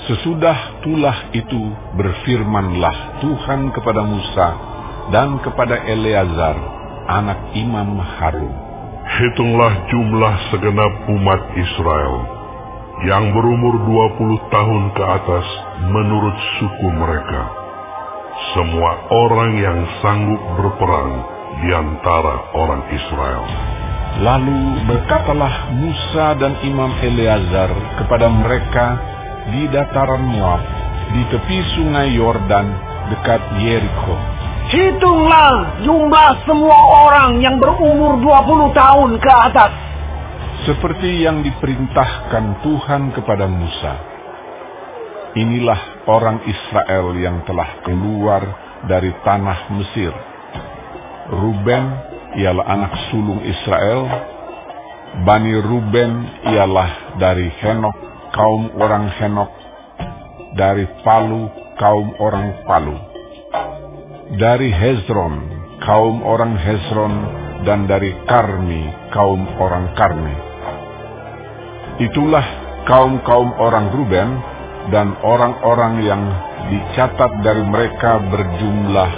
Sesudah tulah itu berfirmanlah Tuhan kepada Musa dan kepada Eleazar, anak Imam Harun. Hitunglah jumlah segenap umat Israel yang berumur 20 tahun ke atas menurut suku mereka, semua orang yang sanggup berperang di antara orang Israel. Lalu berkatalah Musa dan Imam Eleazar kepada mereka di dataran Moab, di tepi sungai Yordan dekat Yeriko. Hitunglah jumlah semua orang yang berumur 20 tahun ke atas, seperti yang diperintahkan Tuhan kepada Musa. Inilah orang Israel yang telah keluar dari tanah Mesir. Ruben ialah anak sulung Israel. Bani Ruben ialah dari Henok, kaum orang Henok. Dari Palu, kaum orang Palu. Dari Hezron, kaum orang Hezron. Dan dari Karmi, kaum orang Karmi. Itulah kaum-kaum orang Ruben, dan orang-orang yang dicatat dari mereka berjumlah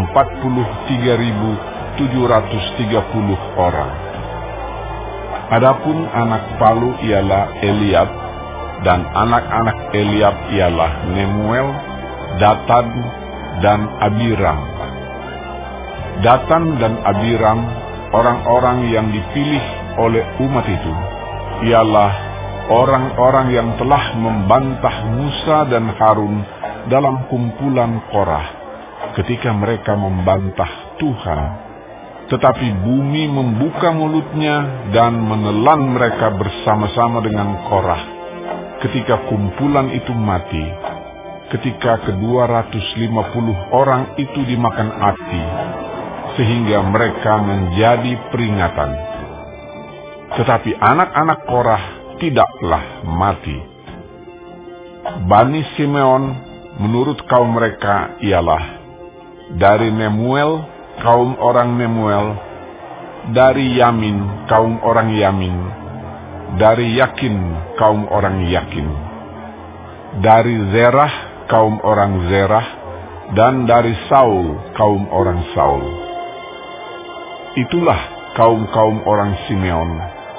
43.730 orang. Adapun anak Palu ialah Eliab, dan anak-anak Eliab ialah Nemuel, Datan, dan Abiram. Datan dan Abiram, orang-orang yang dipilih oleh umat itu, ialah orang-orang yang telah membantah Musa dan Harun dalam kumpulan Korah ketika mereka membantah Tuhan. Tetapi bumi membuka mulutnya dan menelan mereka bersama-sama dengan Korah ketika kumpulan itu mati, ketika ke-250 orang itu dimakan api, sehingga mereka menjadi peringatan. Tetapi anak-anak Korah tidaklah mati. Bani Simeon menurut kaum mereka ialah dari Nemuel, kaum orang Nemuel, dari Yamin, kaum orang Yamin, dari Yakin, kaum orang Yakin, dari Zerah, kaum orang Zerah, dan dari Saul, kaum orang Saul. Itulah kaum-kaum orang Simeon,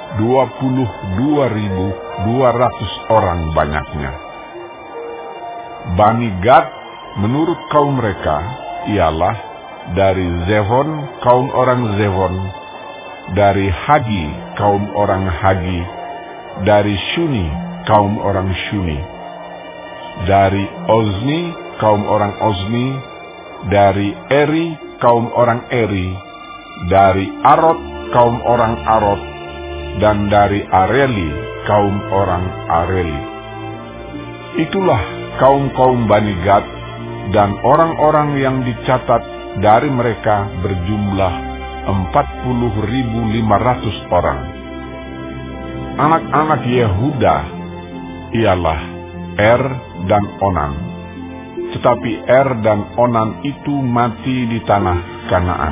22.200 orang banyaknya. Bani Gad menurut kaum mereka ialah dari Zevon, kaum orang Zevon, dari Hagi, kaum orang Hagi, dari Shuni, kaum orang Shuni, dari Ozni, kaum orang Ozni, dari Eri, kaum orang Eri, dari Arod, kaum orang Arod, dan dari Areli, kaum orang Areli. Itulah kaum-kaum Bani Gad, dan orang-orang yang dicatat dari mereka berjumlah 40.500 orang. Anak-anak Yehuda ialah Er dan Onan, tetapi Er dan Onan itu mati di tanah Kanaan.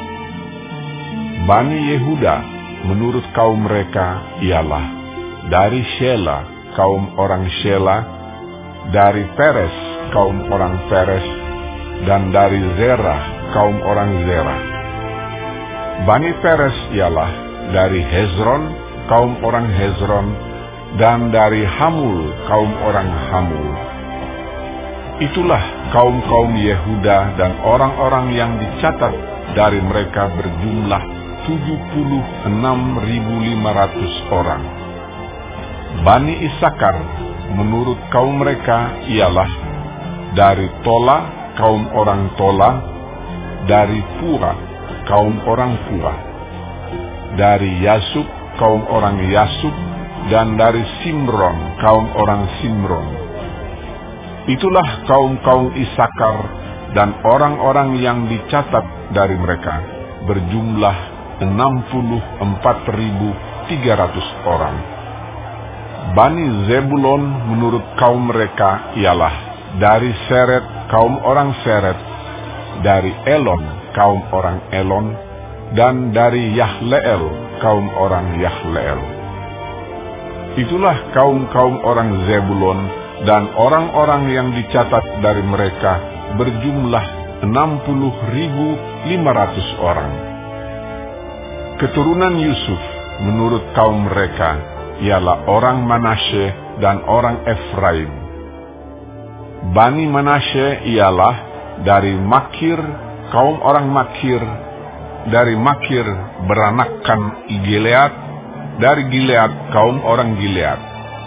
Bani Yehuda menurut kaum mereka ialah dari Shela, kaum orang Shela, dari Peres, kaum orang Peres, dan dari Zerah, kaum orang Zerah. Bani Peres ialah dari Hezron, kaum orang Hezron, dan dari Hamul, kaum orang Hamul. Itulah kaum-kaum Yehuda, dan orang-orang yang dicatat dari mereka berjumlah 76.500 orang. Bani Isakar menurut kaum mereka ialah dari Tola, kaum orang Tola, dari Pura, kaum orang Pura, dari Yasub, kaum orang Yasub, dan dari Simron, kaum orang Simron. Itulah kaum-kaum Isakar, dan orang-orang yang dicatat dari mereka berjumlah 64.300 orang. Bani Zebulon menurut kaum mereka ialah dari Seret, kaum orang Seret, dari Elon, kaum orang Elon, dan dari Yahleel, kaum orang Yahleel. Itulah kaum-kaum orang Zebulon, dan orang-orang yang dicatat dari mereka berjumlah 60.500 orang. Keturunan Yusuf menurut kaum mereka ialah orang Manasye dan orang Efraim. Bani Manasye ialah dari Makir, kaum orang Makir. Dari Makir beranakkan Gilead, dari Gilead kaum orang Gilead.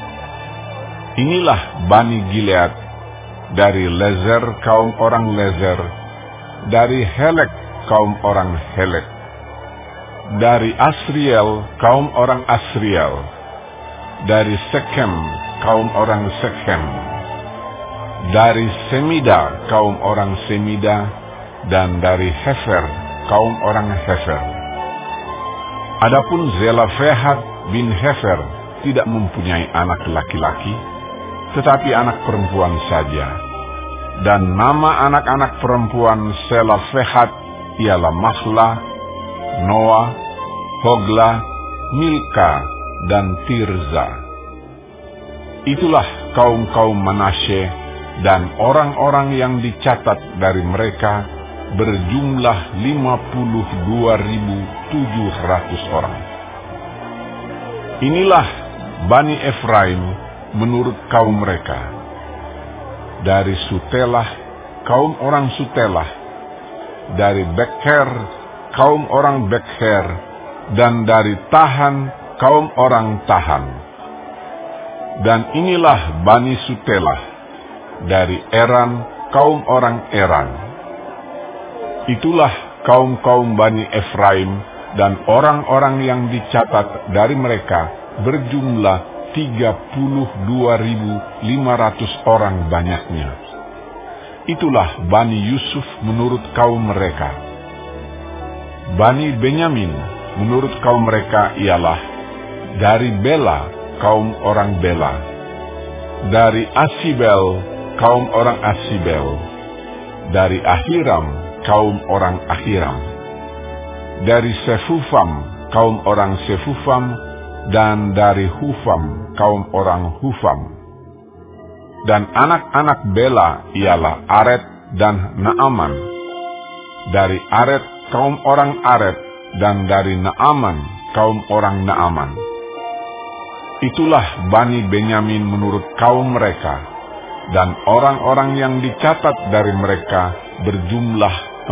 Inilah Bani Gilead, dari Lezer kaum orang Lezer, dari Helek kaum orang Helek, dari Asriel kaum orang Asriel, dari Sekem kaum orang Sekem, dari Semida kaum orang Semida, dan dari Hefer kaum orang Hefer. Adapun Zelafehad bin Hefer tidak mempunyai anak laki-laki, tetapi anak perempuan saja. Dan nama anak-anak perempuan Zelafehad ialah Mahla, Noah, Hogla, Milka, dan Tirza. Itulah kaum-kaum Manasye, dan orang-orang yang dicatat dari mereka berjumlah 52.700 orang. Inilah Bani Efraim menurut kaum mereka. Dari Sutelah, kaum orang Sutelah, dari Bekher, kaum orang Bekher, dan dari Tahan, kaum orang Tahan. Dan inilah Bani Sutelah, dari Eran, kaum orang Eran. Itulah kaum-kaum Bani Efraim, dan orang-orang yang dicatat dari mereka berjumlah 32.500 orang banyaknya. Itulah Bani Yusuf menurut kaum mereka. Bani Benyamin menurut kaum mereka ialah dari Bela, kaum orang Bela, dari Asibel, kaum orang Asibel, dari Ahiram, kaum orang Ahiram, dari Sefufam, kaum orang Sefufam, dan dari Hufam, kaum orang Hufam. Dan anak-anak Bela ialah Aret dan Naaman. Dari Aret, kaum orang Aret, dan dari Naaman, kaum orang Naaman. Itulah Bani Benyamin menurut kaum mereka, dan orang-orang yang dicatat dari mereka berjumlah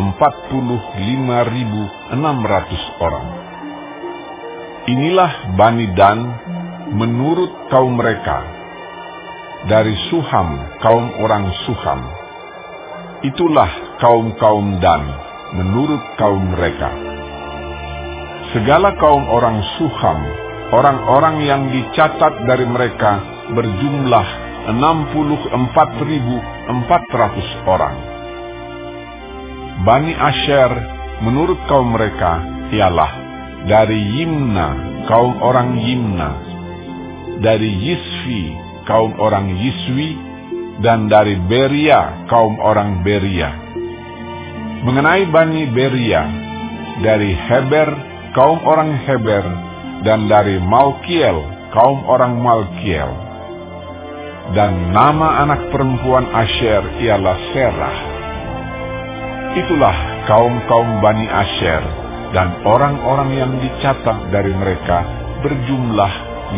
45.600 orang. Inilah Bani Dan menurut kaum mereka. Dari Suham, kaum orang Suham. Itulah kaum-kaum Dan menurut kaum mereka. Segala kaum orang Suham, orang-orang yang dicatat dari mereka berjumlah 64.400 orang. Bani Asher menurut kaum mereka ialah dari Yimna, kaum orang Yimna, dari Yisvi, kaum orang Yiswi, dan dari Beria, kaum orang Beria. Mengenai Bani Beria, dari Heber, kaum orang Heber, dan dari Malkiel, kaum orang Malkiel. Dan nama anak perempuan Asher ialah Serah. Itulah kaum-kaum Bani Asher, dan orang-orang yang dicatat dari mereka berjumlah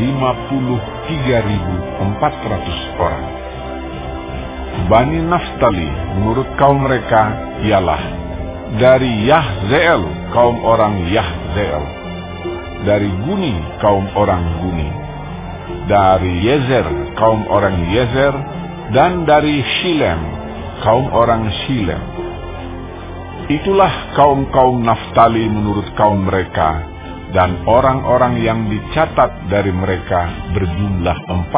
53.400 orang. Bani Naftali menurut kaum mereka ialah dari Yahzeel, kaum orang Yahzeel, dari Guni, kaum orang Guni, dari Yezer, kaum orang Yezer, dan dari Shilem, kaum orang Shilem. Itulah kaum-kaum Naftali menurut kaum mereka, dan orang-orang yang dicatat dari mereka berjumlah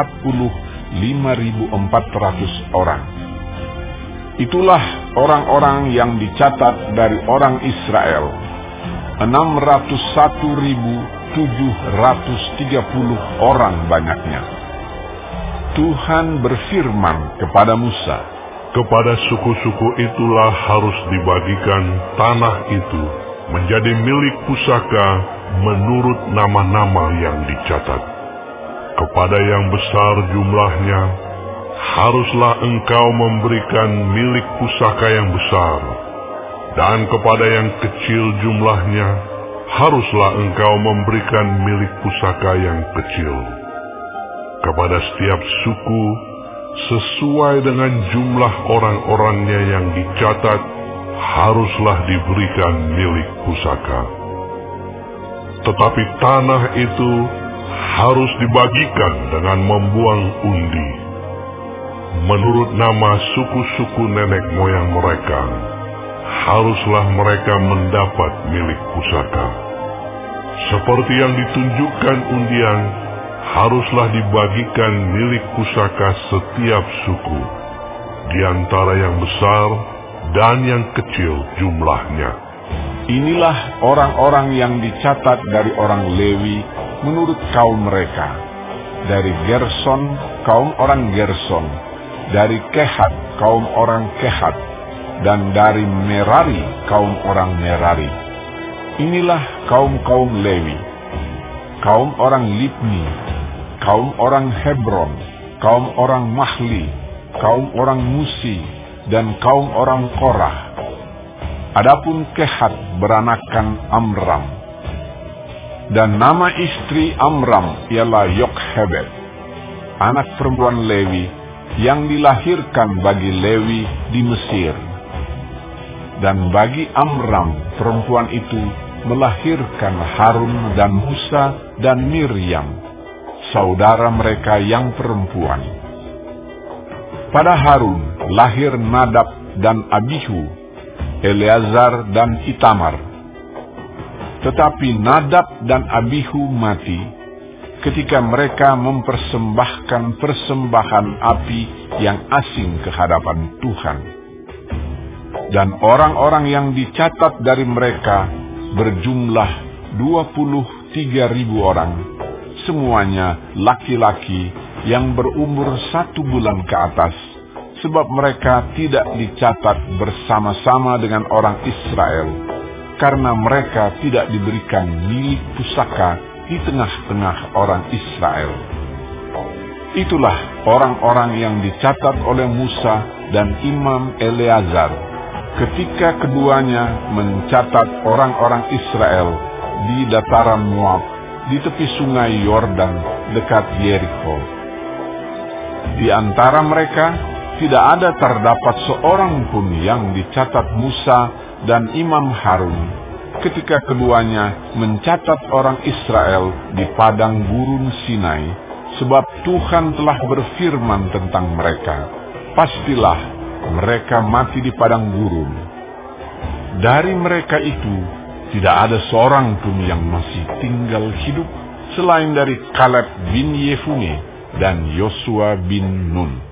45.400 orang. Itulah orang-orang yang dicatat dari orang Israel, 601.730 orang banyaknya. Tuhan berfirman kepada Musa, kepada suku-suku itulah harus dibagikan tanah itu menjadi milik pusaka menurut nama-nama yang dicatat. Kepada yang besar jumlahnya, haruslah engkau memberikan milik pusaka yang besar, dan kepada yang kecil jumlahnya, haruslah engkau memberikan milik pusaka yang kecil. Kepada setiap suku, sesuai dengan jumlah orang-orangnya yang dicatat, haruslah diberikan milik pusaka. Tetapi tanah itu harus dibagikan dengan membuang undi, menurut nama suku-suku nenek moyang mereka. Haruslah mereka mendapat milik pusaka. Seperti yang ditunjukkan undian, haruslah dibagikan milik pusaka setiap suku, di antara yang besar dan yang kecil jumlahnya. Inilah orang-orang yang dicatat dari orang Lewi menurut kaum mereka. Dari Gerson, kaum orang Gerson. Dari Kehat, kaum orang Kehat. Dan dari Merari, kaum orang Merari. Inilah kaum-kaum Lewi. Kaum orang Libni, kaum orang Hebron, kaum orang Mahli, kaum orang Musi, dan kaum orang Korah. Adapun Kehat beranakan Amram. Dan nama istri Amram ialah Yokhebed, anak perempuan Lewi, yang dilahirkan bagi Lewi di Mesir. Dan bagi Amram, perempuan itu melahirkan Harun dan Musa dan Miriam, saudara mereka yang perempuan. Pada Harun lahir Nadab dan Abihu, Eleazar dan Itamar. Tetapi Nadab dan Abihu mati ketika mereka mempersembahkan persembahan api yang asing ke hadapan Tuhan. Dan orang-orang yang dicatat dari mereka berjumlah 23.000 orang, semuanya laki-laki yang berumur 1 bulan ke atas, sebab mereka tidak dicatat bersama-sama dengan orang Israel, karena mereka tidak diberikan milik pusaka di tengah-tengah orang Israel. Itulah orang-orang yang dicatat oleh Musa dan Imam Eleazar ketika keduanya mencatat orang-orang Israel di dataran Moab, di tepi sungai Yordan dekat Yeriko. Di antara mereka tidak ada terdapat seorang pun yang dicatat Musa dan Imam Harun ketika keduanya mencatat orang Israel di padang gurun Sinai, sebab Tuhan telah berfirman tentang mereka, pastilah mereka mati di padang gurun. Dari mereka itu tidak ada seorang pun yang masih tinggal hidup selain dari Kaleb bin Yefune dan Yosua bin Nun.